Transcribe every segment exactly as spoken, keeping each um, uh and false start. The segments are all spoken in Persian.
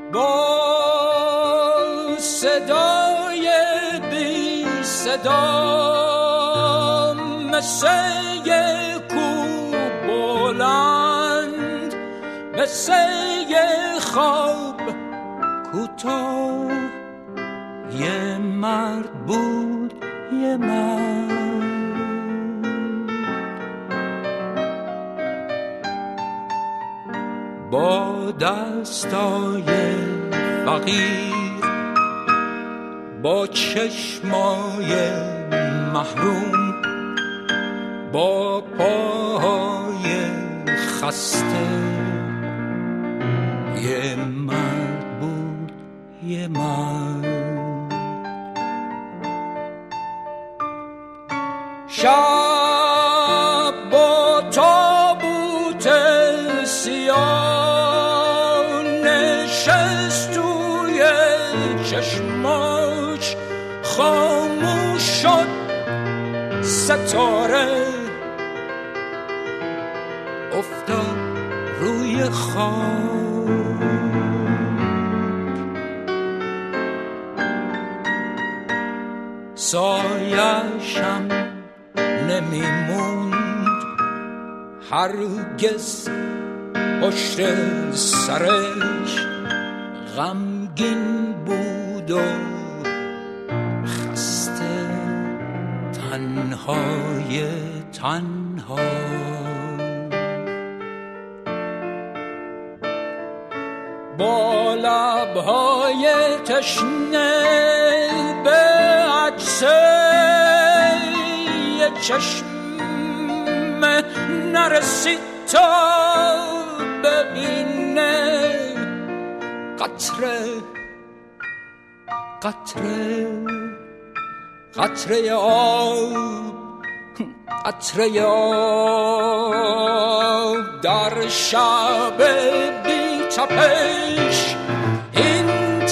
با صدای بی صدا مثل یه کوه بلند، مثل یه خواب کوتاه، یه مرد بود، یه مرد با دستای فقیر، با چشمای محروم، با پاهای خسته، یه مرد بود، یه مرد. شب با تابوت سیاه نشست توی چشماش، خاموش شد ستاره، افتاد روی خاک. سایه‌شم نمیموند هرگز پشت سرش، غمگین بود و خسته، تنهای تنها. با لبهای تشنه به عکس یه چشم نرسید تا ببینه قطره قطره قطره آب، قطره آب در شب بی تپش، این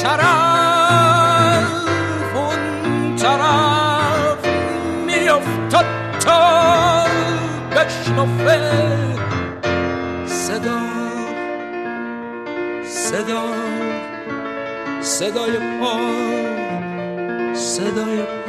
طرف اون طرف میافتاد تا بشنفه صدا صدا صدای پا، صدای پا.